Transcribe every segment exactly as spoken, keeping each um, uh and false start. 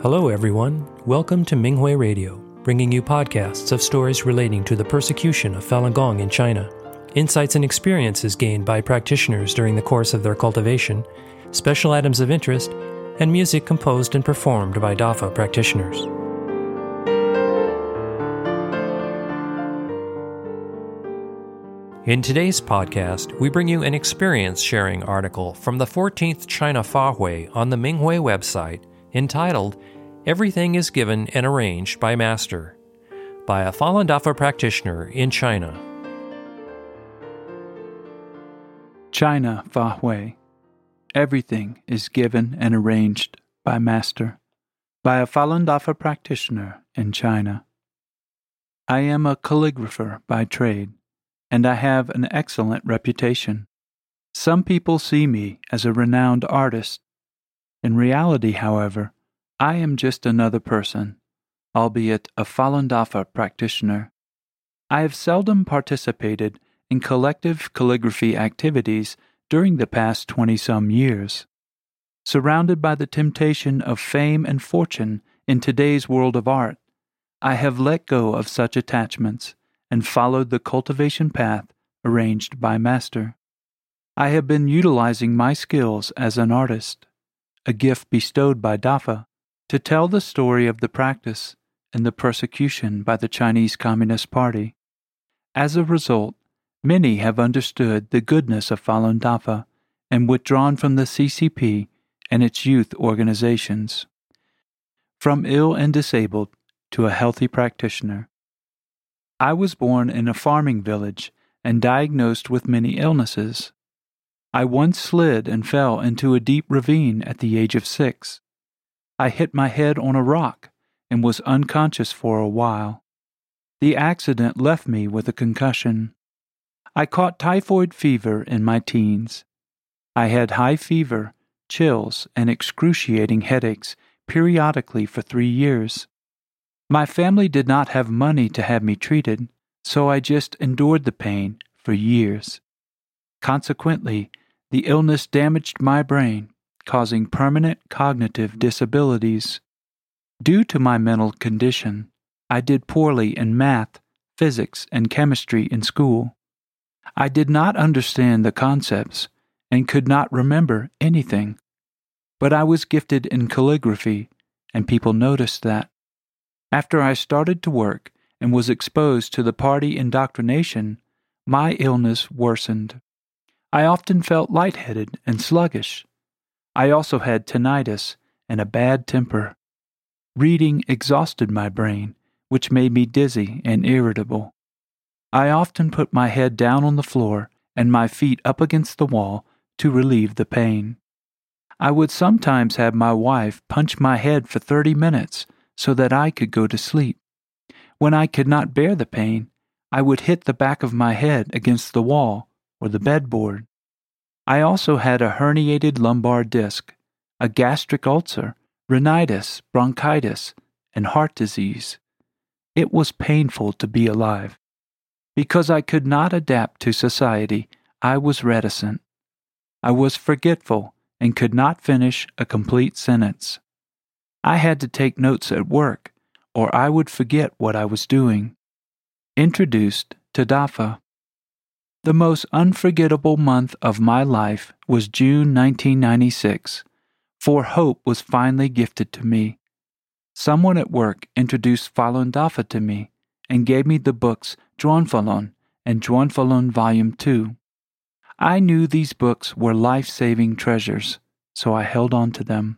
Hello everyone, welcome to Minghui Radio, bringing you podcasts of stories relating to the persecution of Falun Gong in China, insights and experiences gained by practitioners during the course of their cultivation, special items of interest, and music composed and performed by Dafa practitioners. In today's podcast, we bring you an experience-sharing article from the fourteenth China Fahui on the Minghui website entitled Everything is Given and Arranged by Master, by a Falun Dafa practitioner in China. China Fahui. Everything is given and arranged by Master, by a Falun Dafa practitioner in China. I am a calligrapher by trade, and I have an excellent reputation. Some people see me as a renowned artist. In reality, however, I am just another person, albeit a Falun Dafa practitioner. I have seldom participated in collective calligraphy activities during the past twenty-some years. Surrounded by the temptation of fame and fortune in today's world of art, I have let go of such attachments and followed the cultivation path arranged by Master. I have been utilizing my skills as an artist, a gift bestowed by Dafa, to tell the story of the practice and the persecution by the Chinese Communist Party. As a result, many have understood the goodness of Falun Dafa and withdrawn from the C C P and its youth organizations. From ill and disabled to a healthy practitioner. I was born in a farming village and diagnosed with many illnesses. I once slid and fell into a deep ravine at the age of six. I hit my head on a rock and was unconscious for a while. The accident left me with a concussion. I caught typhoid fever in my teens. I had high fever, chills, and excruciating headaches periodically for three years. My family did not have money to have me treated, so I just endured the pain for years. Consequently, the illness damaged my brain, causing permanent cognitive disabilities. Due to my mental condition, I did poorly in math, physics, and chemistry in school. I did not understand the concepts and could not remember anything. But I was gifted in calligraphy, and people noticed that. After I started to work and was exposed to the party indoctrination, my illness worsened. I often felt lightheaded and sluggish. I also had tinnitus and a bad temper. Reading exhausted my brain, which made me dizzy and irritable. I often put my head down on the floor and my feet up against the wall to relieve the pain. I would sometimes have my wife punch my head for thirty minutes so that I could go to sleep. When I could not bear the pain, I would hit the back of my head against the wall or the bedboard. I also had a herniated lumbar disc, a gastric ulcer, rhinitis, bronchitis, and heart disease. It was painful to be alive. Because I could not adapt to society, I was reticent. I was forgetful and could not finish a complete sentence. I had to take notes at work, or I would forget what I was doing. Introduced to Dafa. The most unforgettable month of my life was June nineteen ninety-six, for hope was finally gifted to me. Someone at work introduced Falun Dafa to me and gave me the books Zhuan Falun and Zhuan Falun Volume two. I knew these books were life-saving treasures, so I held on to them.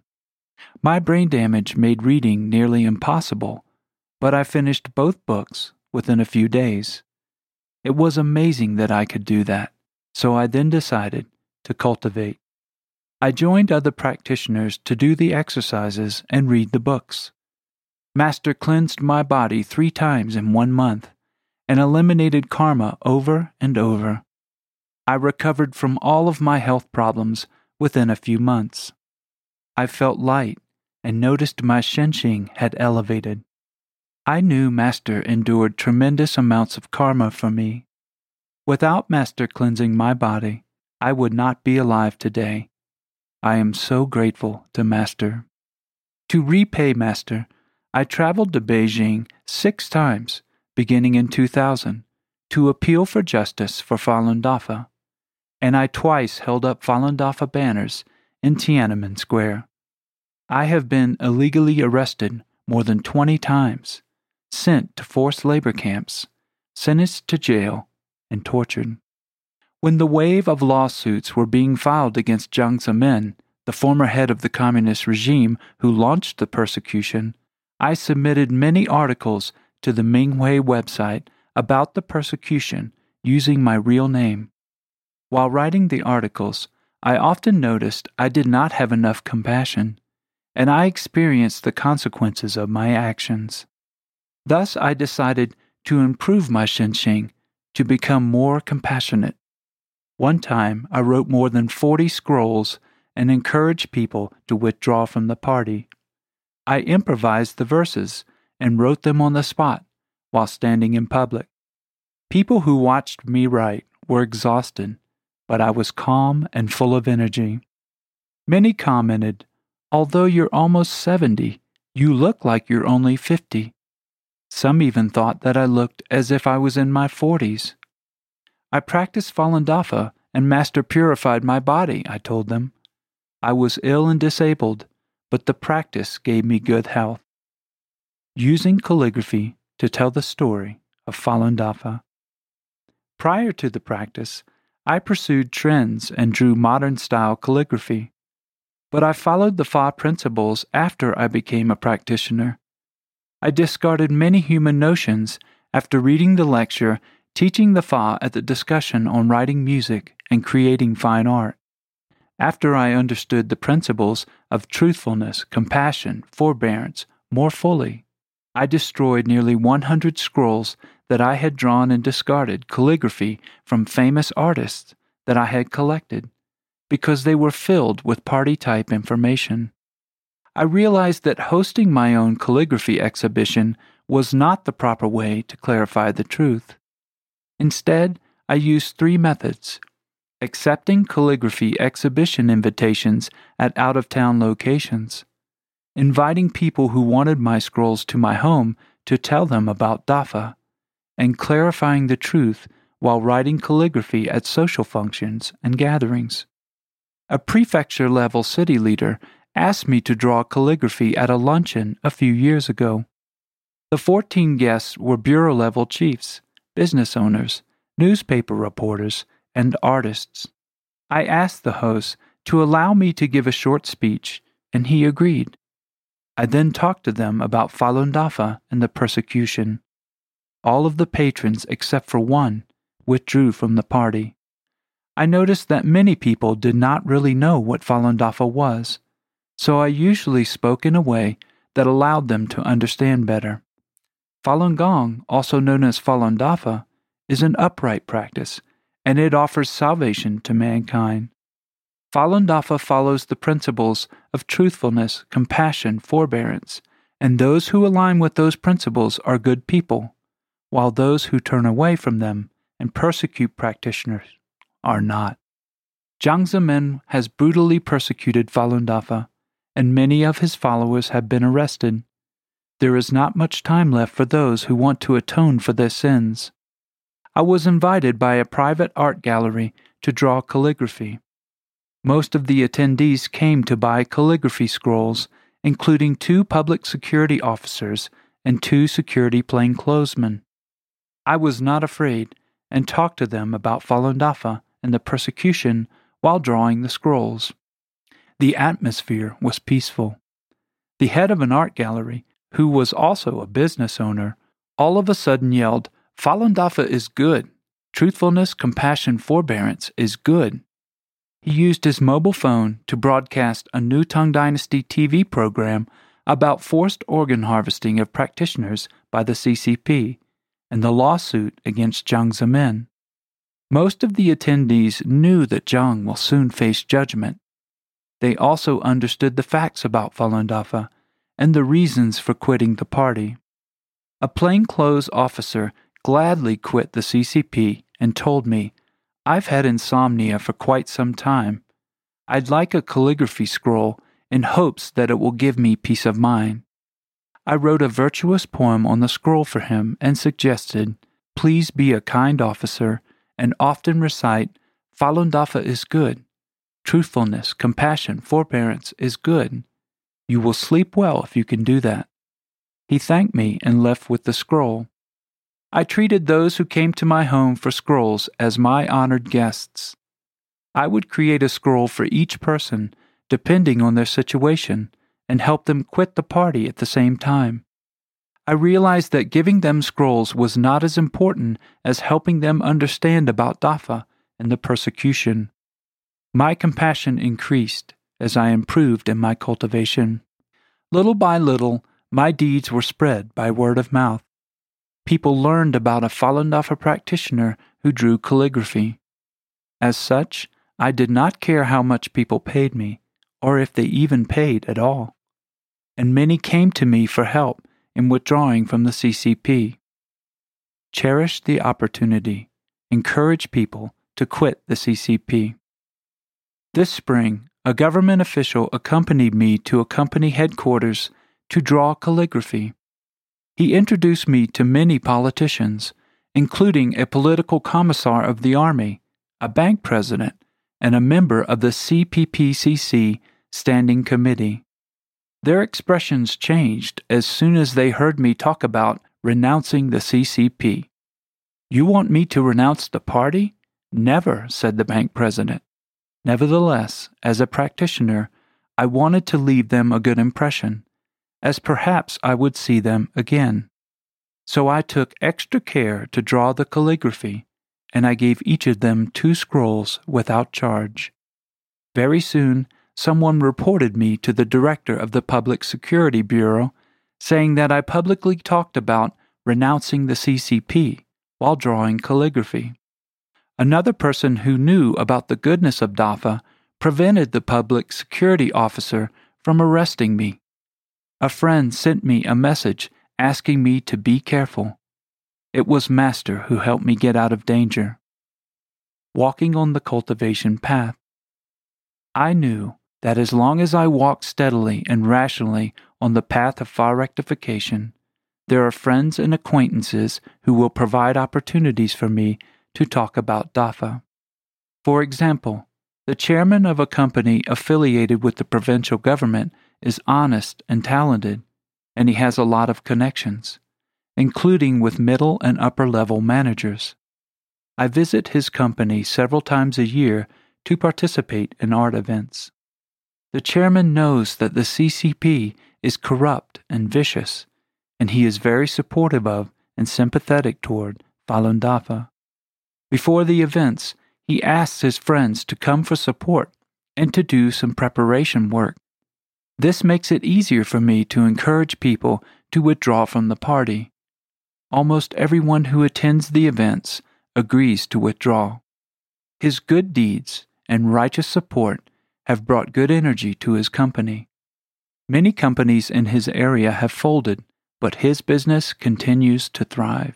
My brain damage made reading nearly impossible, but I finished both books within a few days. It was amazing that I could do that, so I then decided to cultivate. I joined other practitioners to do the exercises and read the books. Master cleansed my body three times in one month and eliminated karma over and over. I recovered from all of my health problems within a few months. I felt light and noticed my shenxing had elevated. I knew Master endured tremendous amounts of karma for me. Without Master cleansing my body, I would not be alive today. I am so grateful to Master. To repay Master, I traveled to Beijing six times, beginning in two thousand, to appeal for justice for Falun Dafa, and I twice held up Falun Dafa banners in Tiananmen Square. I have been illegally arrested more than twenty times, sent to forced labor camps, sentenced to jail, and tortured. When the wave of lawsuits were being filed against Jiang Zemin, the former head of the communist regime who launched the persecution, I submitted many articles to the Minghui website about the persecution using my real name. While writing the articles, I often noticed I did not have enough compassion, and I experienced the consequences of my actions. Thus, I decided to improve my Shenxing to become more compassionate. One time, I wrote more than forty scrolls and encouraged people to withdraw from the party. I improvised the verses and wrote them on the spot while standing in public. People who watched me write were exhausted, but I was calm and full of energy. Many commented, "Although you're almost seventy, you look like you're only fifty." Some even thought that I looked as if I was in my forties. I practiced Falun Dafa and Master purified my body, I told them. I was ill and disabled, but the practice gave me good health. Using calligraphy to tell the story of Falun Dafa. Prior to the practice, I pursued trends and drew modern-style calligraphy. But I followed the Fa principles after I became a practitioner. I discarded many human notions after reading the lecture Teaching the Fa at the discussion on writing music and creating fine art. After I understood the principles of truthfulness, compassion, forbearance more fully, I destroyed nearly one hundred scrolls that I had drawn and discarded calligraphy from famous artists that I had collected, because they were filled with party-type information. I realized that hosting my own calligraphy exhibition was not the proper way to clarify the truth. Instead, I used three methods: accepting calligraphy exhibition invitations at out-of-town locations, inviting people who wanted my scrolls to my home to tell them about Dafa, and clarifying the truth while writing calligraphy at social functions and gatherings. A prefecture-level city leader asked me to draw calligraphy at a luncheon a few years ago. The fourteen guests were bureau-level chiefs, business owners, newspaper reporters, and artists. I asked the host to allow me to give a short speech, and he agreed. I then talked to them about Falun Dafa and the persecution. All of the patrons, except for one, withdrew from the party. I noticed that many people did not really know what Falun Dafa was, so I usually spoke in a way that allowed them to understand better. Falun Gong, also known as Falun Dafa, is an upright practice, and it offers salvation to mankind. Falun Dafa follows the principles of truthfulness, compassion, forbearance, and those who align with those principles are good people, while those who turn away from them and persecute practitioners are not. Jiang Zemin has brutally persecuted Falun Dafa, and many of his followers have been arrested. There is not much time left for those who want to atone for their sins. I was invited by a private art gallery to draw calligraphy. Most of the attendees came to buy calligraphy scrolls, including two public security officers and two security plainclothesmen. I was not afraid and talked to them about Falun Dafa and the persecution while drawing the scrolls. The atmosphere was peaceful. The head of an art gallery, who was also a business owner, all of a sudden yelled, "Falun Dafa is good. Truthfulness, compassion, forbearance is good." He used his mobile phone to broadcast a new Tang Dynasty T V program about forced organ harvesting of practitioners by the C C P and the lawsuit against Jiang Zemin. Most of the attendees knew that Jiang will soon face judgment. They also understood the facts about Falun Dafa and the reasons for quitting the party. A plainclothes officer gladly quit the C C P and told me, "I've had insomnia for quite some time. I'd like a calligraphy scroll in hopes that it will give me peace of mind. I wrote a virtuous poem on the scroll for him and suggested, "Please be a kind officer and often recite, Falun Dafa is good. Truthfulness, compassion, forbearance is good. You will sleep well if you can do that." He thanked me and left with the scroll. I treated those who came to my home for scrolls as my honored guests. I would create a scroll for each person, depending on their situation, and help them quit the party at the same time. I realized that giving them scrolls was not as important as helping them understand about Dafa and the persecution. My compassion increased as I improved in my cultivation. Little by little, my deeds were spread by word of mouth. People learned about a Falun Dafa practitioner who drew calligraphy. As such, I did not care how much people paid me, or if they even paid at all. And many came to me for help in withdrawing from the C C P. Cherish the opportunity. Encourage people to quit the C C P. This spring, a government official accompanied me to a company headquarters to draw calligraphy. He introduced me to many politicians, including a political commissar of the army, a bank president, and a member of the C P P C C Standing Committee. Their expressions changed as soon as they heard me talk about renouncing the C C P. "You want me to renounce the party?" "Never," said the bank president. Nevertheless, as a practitioner, I wanted to leave them a good impression, as perhaps I would see them again. So I took extra care to draw the calligraphy, and I gave each of them two scrolls without charge. Very soon, someone reported me to the director of the Public Security Bureau, saying that I publicly talked about renouncing the C C P while drawing calligraphy. Another person who knew about the goodness of Dafa prevented the public security officer from arresting me. A friend sent me a message asking me to be careful. It was Master who helped me get out of danger. Walking on the cultivation path. I knew that as long as I walked steadily and rationally on the path of far rectification, there are friends and acquaintances who will provide opportunities for me to talk about Dafa. For example, the chairman of a company affiliated with the provincial government is honest and talented, and he has a lot of connections, including with middle and upper level managers. I visit his company several times a year to participate in art events. The chairman knows that the C C P is corrupt and vicious, and he is very supportive of and sympathetic toward Falun Dafa. Before the events, he asks his friends to come for support and to do some preparation work. This makes it easier for me to encourage people to withdraw from the party. Almost everyone who attends the events agrees to withdraw. His good deeds and righteous support have brought good energy to his company. Many companies in his area have folded, but his business continues to thrive.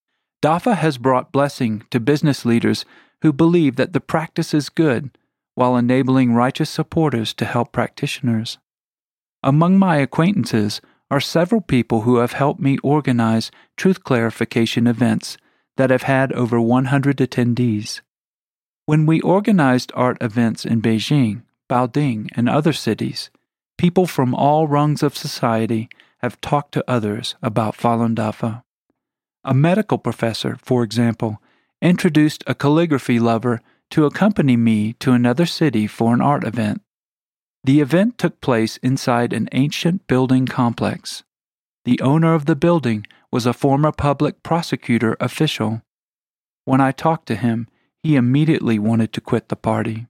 Dafa has brought blessing to business leaders who believe that the practice is good, while enabling righteous supporters to help practitioners. Among my acquaintances are several people who have helped me organize truth clarification events that have had over one hundred attendees. When we organized art events in Beijing, Baoding, and other cities, people from all rungs of society have talked to others about Falun Dafa. A medical professor, for example, introduced a calligraphy lover to accompany me to another city for an art event. The event took place inside an ancient building complex. The owner of the building was a former public prosecutor official. When I talked to him, he immediately wanted to quit the party.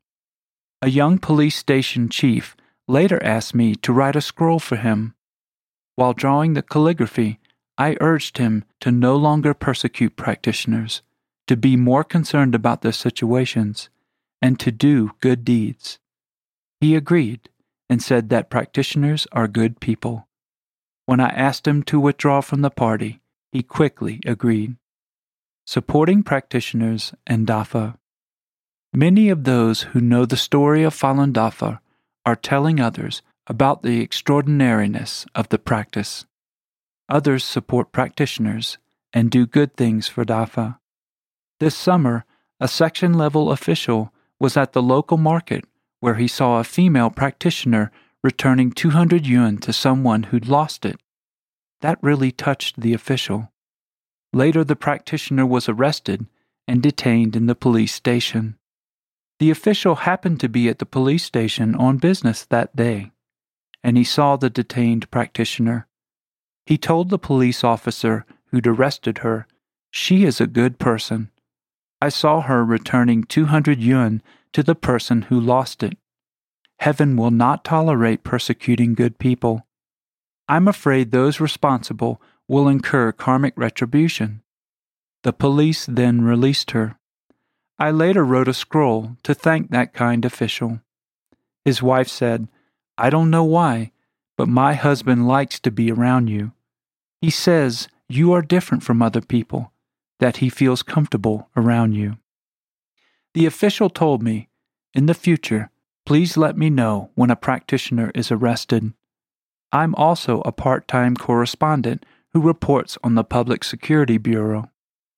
A young police station chief later asked me to write a scroll for him. While drawing the calligraphy, I urged him to no longer persecute practitioners, to be more concerned about their situations, and to do good deeds. He agreed and said that practitioners are good people. When I asked him to withdraw from the party, he quickly agreed. Supporting practitioners and Dafa. Many of those who know the story of Falun Dafa are telling others about the extraordinariness of the practice. Others support practitioners and do good things for Dafa. This summer, a section-level official was at the local market where he saw a female practitioner returning two hundred yuan to someone who'd lost it. That really touched the official. Later, the practitioner was arrested and detained in the police station. The official happened to be at the police station on business that day, and he saw the detained practitioner. He told the police officer who'd arrested her, "She is a good person. I saw her returning two hundred yuan to the person who lost it. Heaven will not tolerate persecuting good people. I'm afraid those responsible will incur karmic retribution." The police then released her. I later wrote a scroll to thank that kind official. His wife said, "I don't know why, but my husband likes to be around you. He says you are different from other people, that he feels comfortable around you." The official told me, "In the future, please let me know when a practitioner is arrested. I'm also a part-time correspondent who reports on the Public Security Bureau."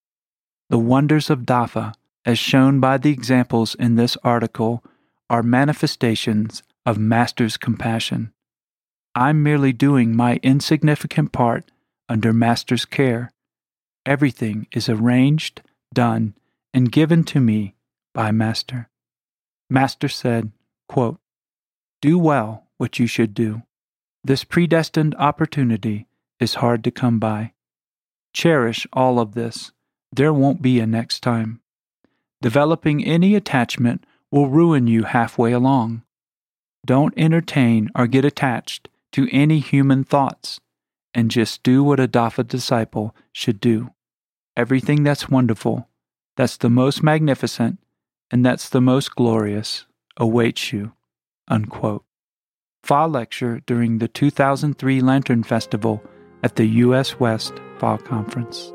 The wonders of Dafa, as shown by the examples in this article, are manifestations of Master's compassion. I'm merely doing my insignificant part under Master's care. Everything is arranged, done, and given to me by Master. Master said, quote, "Do well what you should do. This predestined opportunity is hard to come by. Cherish all of this. There won't be a next time. Developing any attachment will ruin you halfway along. Don't entertain or get attached to any human thoughts, and just do what a Dafa disciple should do. Everything that's wonderful, that's the most magnificent, and that's the most glorious awaits you." Unquote. Fall lecture during the two thousand three Lantern Festival at the U S West Fall Conference.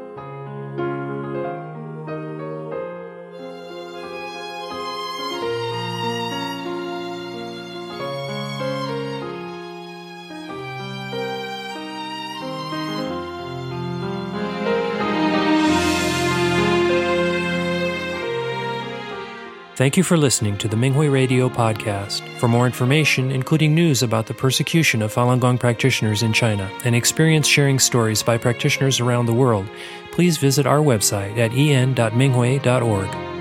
Thank you for listening to the Minghui Radio podcast. For more information, including news about the persecution of Falun Gong practitioners in China and experience-sharing stories by practitioners around the world, please visit our website at en dot minghui dot org.